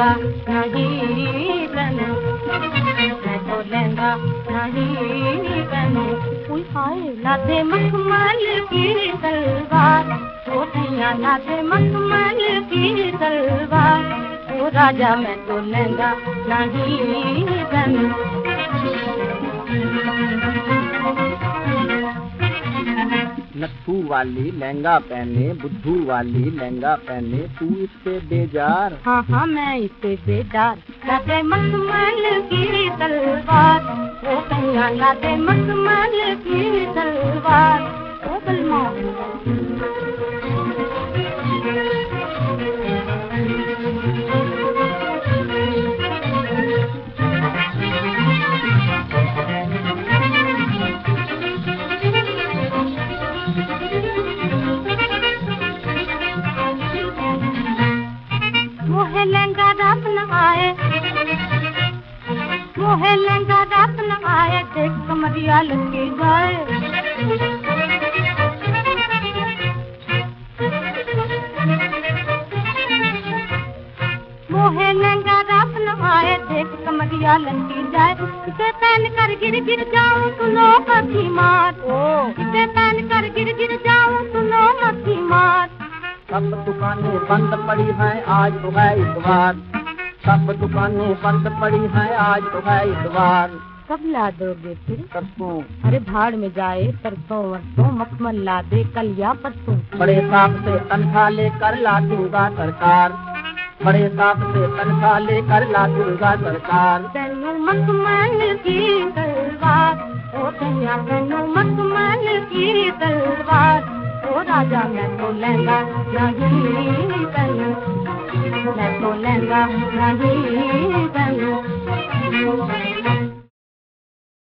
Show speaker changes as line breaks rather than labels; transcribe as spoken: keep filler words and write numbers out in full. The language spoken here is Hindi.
लहंगा नहीं पहनूं, मैं तो लहंगा नहीं पहनूं। कोई हाय लादे मखमल की तलवार, ओ सैया लादे मखमल की तलवार, ओ राजा मैं तो लहंगा नहीं पहनूं।
नत्थू वाली लहंगा पहने, बुद्धू वाली लहंगा पहने, तू इससे बेजार?
हाँ हाँ मैं इससे बेजार। लादे मखमल की तलवार, ओ सैया लादे मखमल की तलवार, ओ बलमा। मोहे लहंगा रात न आए, मोहे लहंगा रात न आए, देख कमरिया लगी जाए। मोहे लहंगा रात न आए, देख कमरिया लगी जाए। इसे पहन कर गिर गिर जाऊं तो लो मक्खी मार, ओ इसे पहन कर गिर गिर जाऊं तो लो मक्खी मार।
सब दुकानें बंद पड़ी हैं, आज तो है इतवार। सब दुकानें बंद पड़ी हैं, आज तो है इतवार।
कब ला दोगे फिर?
परसों।
अरे भाड़ में जाए परसों वरसों, मखमल ला दे कल या परसों।
बड़े साहब से तनख्वाह लेकर ला दूंगा सरकार, बड़े साहब से तनख्वाह लेकर ला दूंगा सरकार।
तैनू मखमल की तलवार, ओ सैया तैनू मखमल की तलवार, ओ राजा मैं तो लहंगा नहीं पहनूं, मैं तो लहंगा नहीं पहनूं।